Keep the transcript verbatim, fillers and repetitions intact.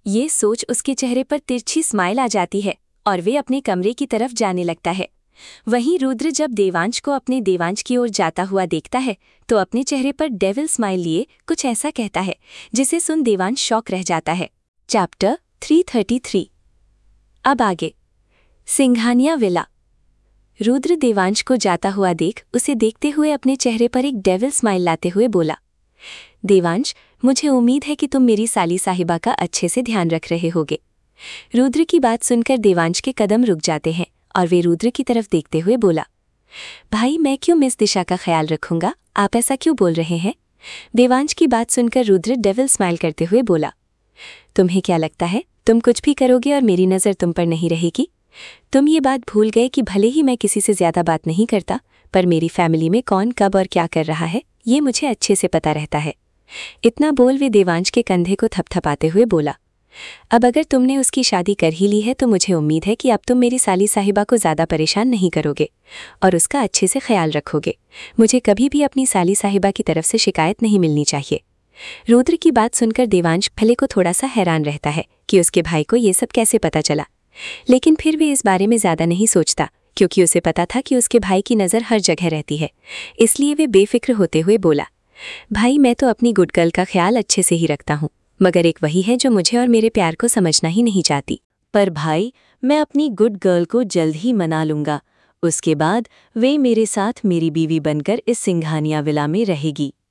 ये सोच उसके चेहरे पर तिरछी स्माइल आ जाती है और वे अपने कमरे की तरफ जाने लगता है। वहीं रुद्र जब देवांश को अपने देवांश की ओर जाता हुआ देखता है तो अपने चेहरे पर डेविल स्माइल लिए कुछ ऐसा कहता है जिसे सुन देवांश शॉक रह जाता है। चैप्टर तीन सौ तैंतीस। अब आगे। सिंघानिया विला। रुद्र देवांश को जाता हुआ देख उसे देखते हुए अपने चेहरे पर एक डेविल स्माइल लाते हुए बोला, देवांश, मुझे उम्मीद है कि तुम मेरी साली साहिबा का अच्छे से ध्यान रख रहे होगे। रुद्र की बात सुनकर देवांश के कदम रुक जाते हैं और वे रुद्र की तरफ देखते हुए बोला, भाई, मैं क्यों मिस दिशा का ख्याल रखूंगा? आप ऐसा क्यों बोल रहे हैं? देवांश की बात सुनकर रुद्र डेविल स्माइल करते हुए बोला, तुम्हें क्या लगता है तुम कुछ भी करोगे और मेरी नज़र तुम पर नहीं रहेगी? तुम ये बात भूल गए कि भले ही मैं किसी से ज़्यादा बात नहीं करता, पर मेरी फैमिली में कौन कब और क्या कर रहा है ये मुझे अच्छे से पता रहता है। इतना बोल वे देवांश के कंधे को थपथपाते हुए बोला, अब अगर तुमने उसकी शादी कर ही ली है तो मुझे उम्मीद है कि अब तुम मेरी साली साहिबा को ज़्यादा परेशान नहीं करोगे और उसका अच्छे से ख्याल रखोगे। मुझे कभी भी अपनी साली साहिबा की तरफ से शिकायत नहीं मिलनी चाहिए। रुद्र की बात सुनकर देवांश भले को थोड़ा सा हैरान रहता है कि उसके भाई को ये सब कैसे पता चला, लेकिन फिर भी इस बारे में ज़्यादा नहीं सोचता क्योंकि उसे पता था कि उसके भाई की नज़र हर जगह रहती है। इसलिए वे बेफिक्र होते हुए बोला, भाई, मैं तो अपनी गुड गर्ल का ख्याल अच्छे से ही रखता हूँ, मगर एक वही है जो मुझे और मेरे प्यार को समझना ही नहीं चाहती। पर भाई, मैं अपनी गुड गर्ल को जल्द ही मना लूँगा। उसके बाद वे मेरे साथ मेरी बीवी बनकर इस सिंघानिया विला में रहेगी।